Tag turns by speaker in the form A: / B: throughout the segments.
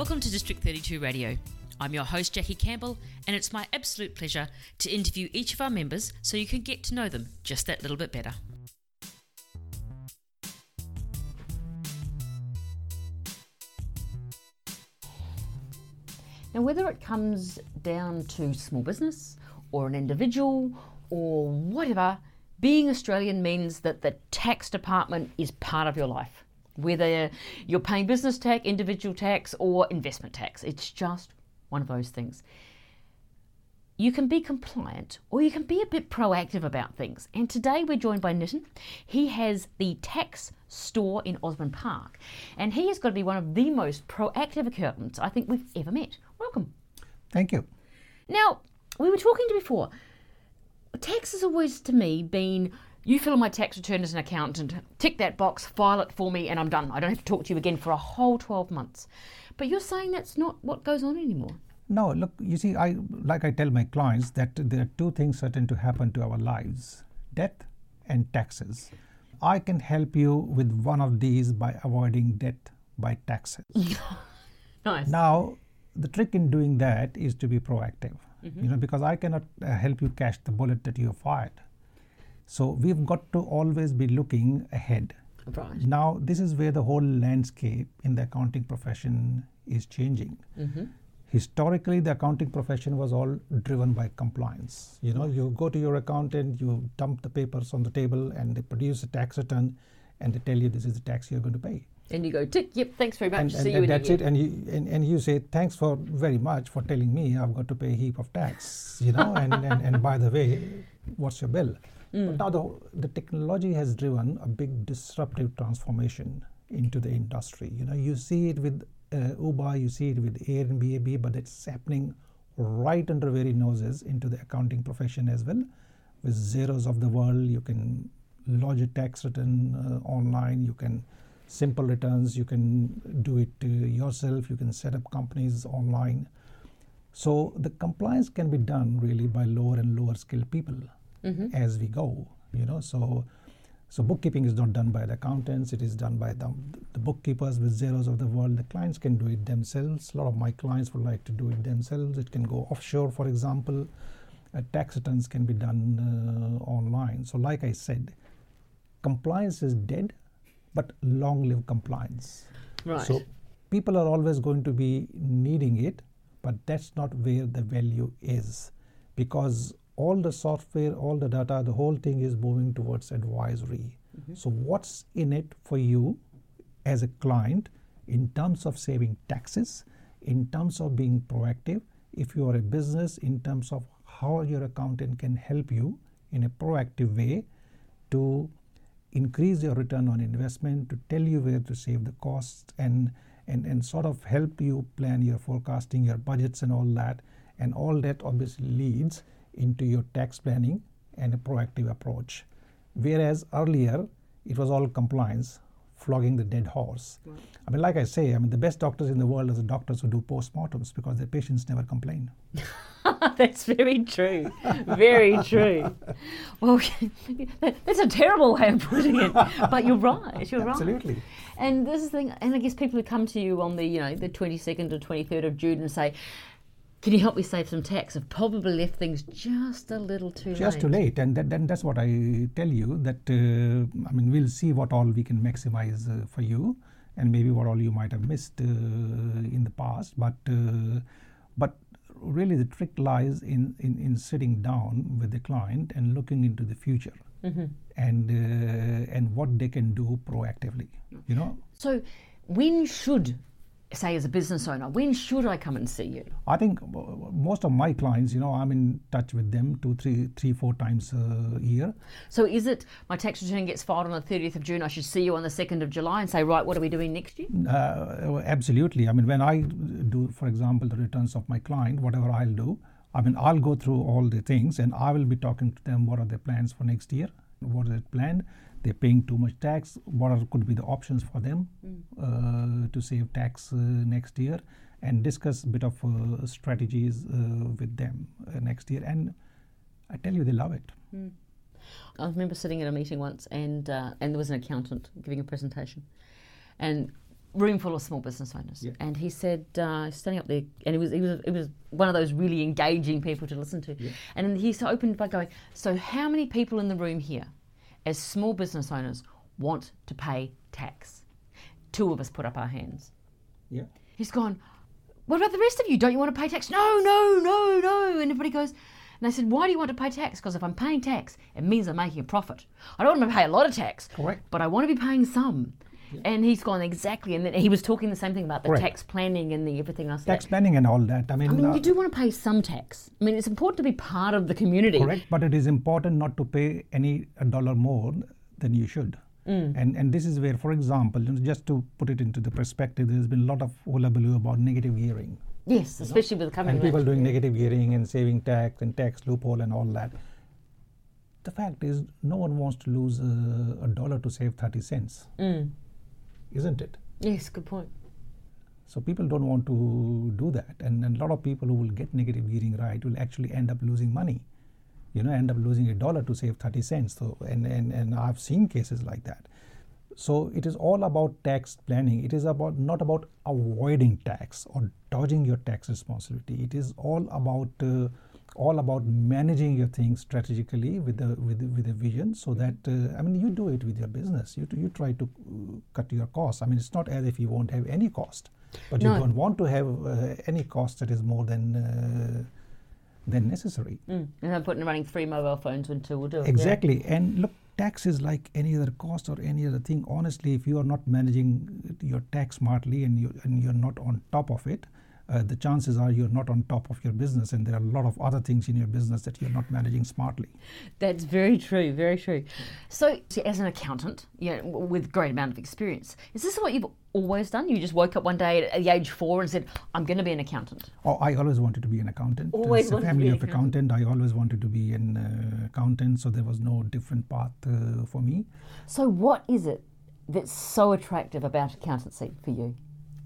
A: Welcome to District 32 Radio. I'm your host, Jackie Campbell, and it's my absolute pleasure to interview each of our members so you can get to know them just that little bit better. Now, whether it comes down to small business or an individual or whatever, being Australian means that the tax department is part of your life. Whether you're paying business tax, individual tax or investment tax, it's just one of those things. You can be compliant or you can be a bit proactive about things. And today we're joined by Nitin. He has the tax store in Osborne Park, and he has got to be one of the most proactive accountants I think we've ever met. Welcome.
B: Thank you.
A: Now, we were talking before. Tax has always, to me, been you fill in my tax return as an accountant, tick that box, file it for me, and I'm done. I don't have to talk to you again for a whole 12 months. But you're saying that's not what goes on anymore.
B: No, look, you see, I tell my clients that there are two things certain to happen to our lives: death and taxes. I can help you with one of these by avoiding death by taxes.
A: Nice.
B: Now, the trick in doing that is to be proactive, because I cannot help you catch the bullet that you have fired. So we've got to always be looking ahead.
A: Right.
B: Now, this is where the whole landscape in the accounting profession is changing. Historically, the accounting profession was all driven by compliance. You go to your accountant, you dump the papers on the table, and they produce a tax return, and they tell you this is the tax you're going to pay.
A: And you go, tick, yep, thanks very much. See you
B: and
A: in
B: that's
A: a
B: it.
A: year.
B: And you say, thanks for very much for telling me I've got to pay a heap of tax, and by the way, what's your bill? But now the technology has driven a big disruptive transformation into the industry. You see it with Uber, you see it with Airbnb, but it's happening right under very noses into the accounting profession as well. With Xeros of the world, you can lodge a tax return online, you can simple returns, you can do it yourself, you can set up companies online. So the compliance can be done really by lower and lower skilled people. As we go, so bookkeeping is not done by the accountants, it is done by the bookkeepers with Xeros of the world. The clients can do it themselves. A lot of my clients would like to do it themselves. It can go offshore, for example. Tax returns can be done online. So like I said, compliance is dead, but long live compliance.
A: Right.
B: So people are always going to be needing it, but that's not where the value is, because all the software, all the data, the whole thing is moving towards advisory. So what's in it for you as a client in terms of saving taxes, in terms of being proactive, if you are a business, in terms of how your accountant can help you in a proactive way to increase your return on investment, to tell you where to save the costs and sort of help you plan your forecasting, your budgets and all that. And all that obviously leads into your tax planning and a proactive approach. Whereas earlier, it was all compliance, flogging the dead horse. Right. Like I say, the best doctors in the world are the doctors who do postmortems because their patients never complain.
A: That's very true. Very true. Well, that's a terrible way of putting it, but you're right. You're
B: Absolutely.
A: Right. And this is the thing, and I guess people who come to you on the the 22nd or 23rd of June and say, can you help me save some tax? I've probably left things just a little too late.
B: Just too late, and that's what I tell you, that we'll see what all we can maximize for you, and maybe what all you might have missed in the past. But really, the trick lies in sitting down with the client and looking into the future, and what they can do proactively.
A: So, when should, say as a business owner, when should I come and see you?
B: I think most of my clients, I'm in touch with them 2, 3, 4 times a year.
A: So is it my tax return gets filed on the 30th of June, I should see you on the 2nd of July and say, right, what are we doing next year?
B: Absolutely. When I do, for example, the returns of my client, whatever I'll do, I'll go through all the things and I will be talking to them, what are their plans for next year, what is it planned, they're paying too much tax, could be the options for them to save tax next year, and discuss a bit of strategies with them next year. And I tell you, they love it.
A: I remember sitting at a meeting once and there was an accountant giving a presentation. And room full of small business owners,
B: Yeah.
A: and he said, standing up there, and he was one of those really engaging people to listen to.
B: Yeah.
A: And he opened by going, "So how many people in the room here, as small business owners, want to pay tax?" 2 of us put up our hands.
B: Yeah.
A: He's gone, "What about the rest of you? Don't you want to pay tax?" No, no, no, no. And everybody goes, and I said, "Why do you want to pay tax?" Because if I'm paying tax, it means I'm making a profit. I don't want to pay a lot of tax,
B: Correct.
A: but I want to be paying some.
B: Yeah.
A: And he's gone, exactly. And then he was talking the same thing about the
B: Correct.
A: tax planning and the everything else.
B: Tax planning and all that. I mean,
A: you do want to pay some tax. I mean, it's important to be part of the community.
B: correct, but it is important not to pay a dollar more than you should. And this is where, for example, just to put it into the perspective, there's been a lot of hullabaloo about negative gearing.
A: Yes, especially with the coming
B: And people doing negative gearing and saving tax and tax loophole and all that. The fact is, no one wants to lose a dollar to save 30 cents, isn't it?
A: Yes, good point.
B: So people don't want to do that, and a lot of people who will get negative gearing right will actually end up losing money. End up losing a dollar to save 30 cents. So, and I've seen cases like that. So it is all about tax planning. It is not about avoiding tax or dodging your tax responsibility. It is all about managing your things strategically with a vision, so that you do it with your business. You try to cut your costs. I mean, it's not as if you won't have any cost, but you don't want to have any cost that is more than necessary.
A: And I'm running 3 mobile phones until we'll do it.
B: Exactly. Yeah. And look, tax is like any other cost or any other thing. Honestly, if you are not managing your tax smartly and you're not on top of it, the chances are you're not on top of your business, and there are a lot of other things in your business that you're not managing smartly.
A: That's very true, very true. So as an accountant, with great amount of experience, is this what you've always done? You just woke up one day at the age 4 and said, "I'm going to be an accountant"?
B: Oh, I always wanted to be an accountant.
A: Always
B: It's a
A: wanted to
B: family
A: be an
B: of accountant. I always wanted to be an accountant, so there was no different path for me.
A: So what is it that's so attractive about accountancy for you?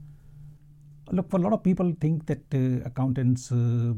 B: Look, for a lot of people think that accountants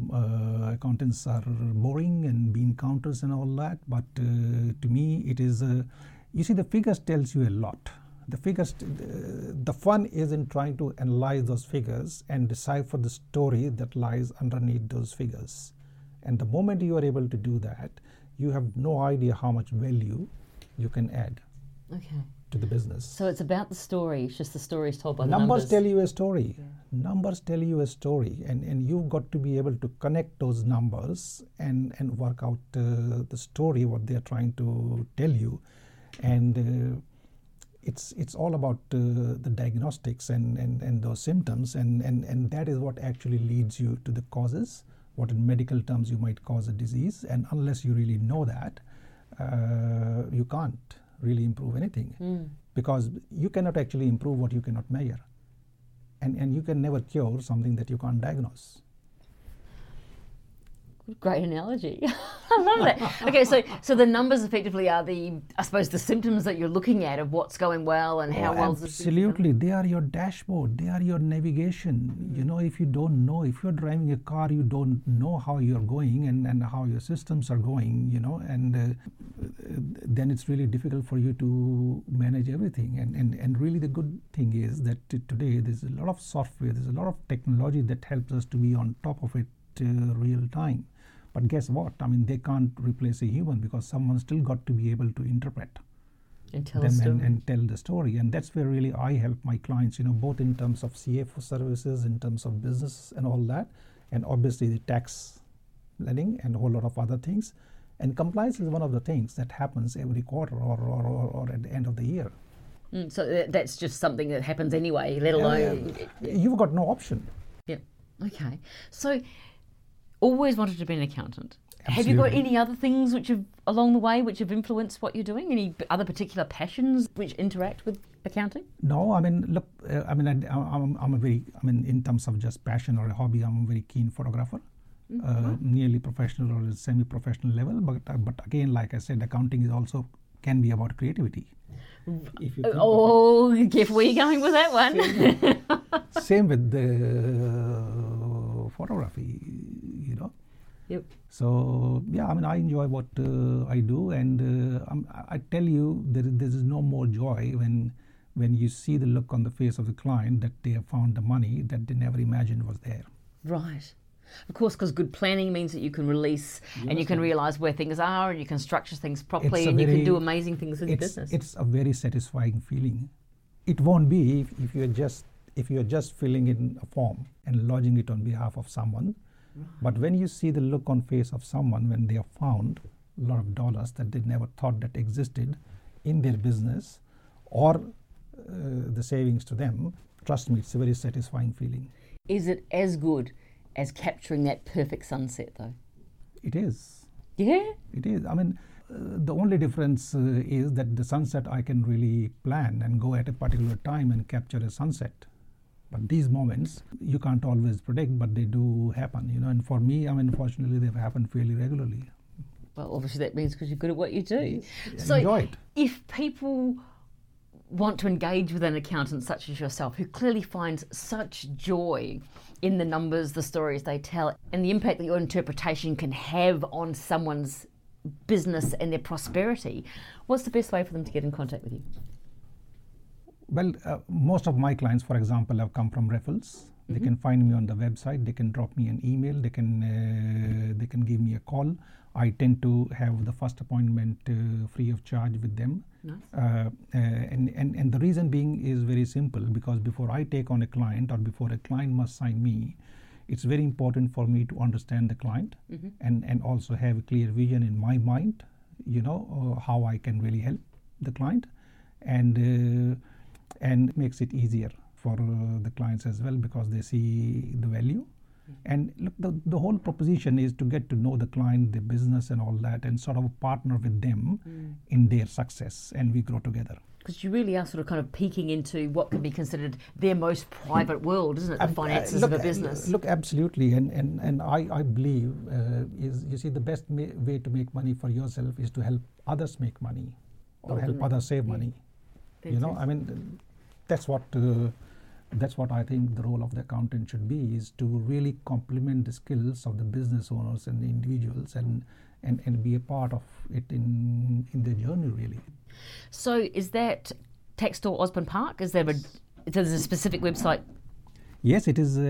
B: are boring and bean counters and all that, but to me it is, you see, the figures tells you a lot. The figures, the fun is in trying to analyze those figures and decipher the story that lies underneath those figures. And the moment you are able to do that, you have no idea how much value you can add to the business.
A: So it's about the story. It's just the story is told by the
B: numbers.
A: numbers.
B: Tell you a story.
A: Yeah.
B: Numbers tell you a story, and you've got to be able to connect those numbers and work out the story, what they are trying to tell you. And it's all about the diagnostics and those symptoms, and that is what actually leads you to the causes, what in medical terms you might cause a disease. And unless you really know that, you can't really improve anything, because you cannot actually improve what you cannot measure, and you can never cure something that you can't diagnose.
A: Great analogy. I love that. Okay, so the numbers effectively are the symptoms that you're looking at of what's going well and how well.
B: Absolutely, they are your dashboard. They are your navigation. If you don't know, if you're driving a car, you don't know how you're going and how your systems are going. And then it's really difficult for you to manage everything. And really, the good thing is that today there's a lot of software, there's a lot of technology that helps us to be on top of it real time. But guess what? I mean, they can't replace a human, because someone's still got to be able to interpret
A: and tell
B: them and tell the story. And that's where really I help my clients, both in terms of CFO services, in terms of business and all that, and obviously the tax planning and a whole lot of other things. And compliance is one of the things that happens every quarter or at the end of the year.
A: So that's just something that happens anyway, let alone...
B: You've got no option.
A: Yeah. Okay. So... always wanted to be an accountant.
B: Absolutely.
A: Have you got any other things along the way which have influenced what you're doing? Any other particular passions which interact with accounting?
B: No, I mean, look, I'm a very, in terms of just passion or a hobby, I'm a very keen photographer, nearly professional or semi-professional level. But again, like I said, accounting is also can be about creativity. If you
A: careful where you're going with that one.
B: Same with the photography,
A: Yep.
B: So I enjoy what I do, and I tell you, there is no more joy when when you see the look on the face of the client that they have found the money that they never imagined was there.
A: Right. Of course, because good planning means that you can release and you can realise where things are and you can structure things properly and you can do amazing things in your business.
B: It's a very satisfying feeling. It won't be if you are just filling in a form and lodging it on behalf of someone. Right. But when you see the look on face of someone when they have found a lot of dollars that they never thought that existed in their business or the savings to them, trust me, it's a very satisfying feeling.
A: Is it as good as capturing that perfect sunset, though?
B: It is.
A: Yeah?
B: It is. I mean, the only difference is that the sunset I can really plan and go at a particular time and capture a sunset. But these moments, you can't always predict, but they do happen, And for me, fortunately, they've happened fairly regularly.
A: Well, obviously that means because you're good at what you do.
B: Yes.
A: So
B: enjoy it.
A: If people want to engage with an accountant such as yourself, who clearly finds such joy in the numbers, the stories they tell, and the impact that your interpretation can have on someone's business and their prosperity, what's the best way for them to get in contact with you?
B: Well, most of my clients, for example, have come from referrals. They can find me on the website. They can drop me an email. They can give me a call. I tend to have the first appointment free of charge with them. Nice. And the reason being is very simple, because before I take on a client or before a client must sign me, it's very important for me to understand the client and also have a clear vision in my mind, how I can really help the client, and it makes it easier for the clients as well, because they see the value. And look, the whole proposition is to get to know the client, the business and all that, and sort of partner with them in their success, and we grow together.
A: Because you really are sort of kind of peeking into what can be considered their most private world, isn't it? The finances of a business.
B: Look, absolutely. And I believe is, you see, the best way to make money for yourself is to help others make money or help others save money. That's what I think the role of the accountant should be, is to really complement the skills of the business owners and the individuals and be a part of it in their journey, really.
A: So is that Tax Store Osborne Park? Is there a specific website?
B: Yes, it is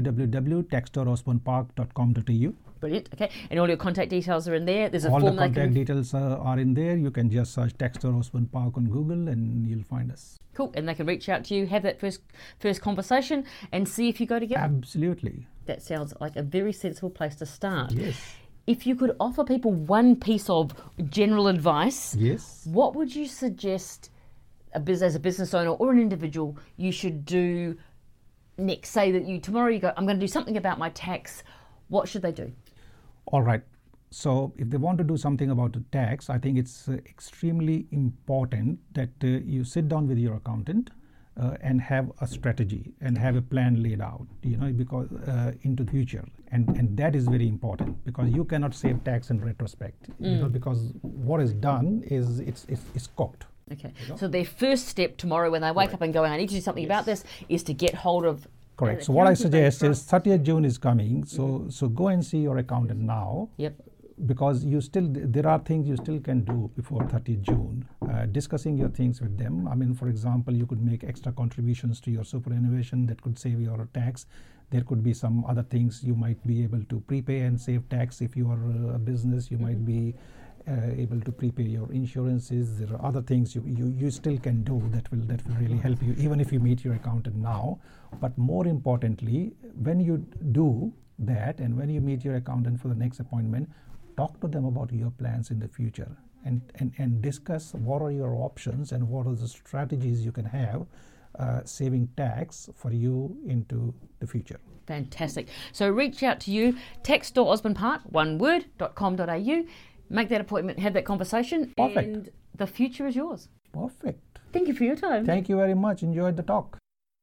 B: taxstoreosbornepark.com.au.
A: Brilliant. Okay, and all your contact details are in there. There's a
B: all
A: form.
B: The contact details are in there. You can just search Tax Store Osborne Park on Google and you'll find us.
A: Cool, and they can reach out to you, have that first conversation, and see if you go together.
B: Absolutely.
A: That sounds like a very sensible place to start.
B: Yes.
A: If you could offer people one piece of general advice,
B: yes,
A: what would you suggest as a business owner or an individual you should do next? Say that tomorrow you go, I'm going to do something about my tax. What should they do?
B: All right. So if they want to do something about the tax, I think it's extremely important that you sit down with your accountant and have a strategy and have a plan laid out, because into the future. And that is very important, because you cannot save tax in retrospect, because what is done is it's cooked.
A: Okay. So their first step tomorrow when they wake up and go, I need to do something about this, is to get hold of.
B: Correct. So what I suggest is 30th June is coming. So go and see your accountant now.
A: Yep.
B: Because there are things you still can do before 30th June. Discussing your things with them. For example, you could make extra contributions to your superannuation that could save your tax. There could be some other things you might be able to prepay and save tax. If you are a business, you might be able to prepay your insurances. There are other things you still can do that will really help you, even if you meet your accountant now. But more importantly, when you do that and when you meet your accountant for the next appointment, talk to them about your plans in the future and discuss what are your options and what are the strategies you can have saving tax for you into the future.
A: Fantastic. So reach out to you, Tax Store Osborne Park, oneword.com.au. Make that appointment, have that conversation.
B: Perfect.
A: And the future is yours.
B: Perfect.
A: Thank you for your time.
B: Thank you very much. Enjoyed the talk.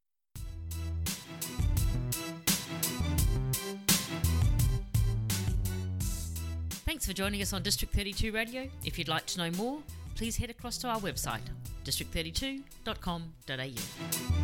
A: Thanks for joining us on District 32 Radio. If you'd like to know more, please head across to our website, district32.com.au.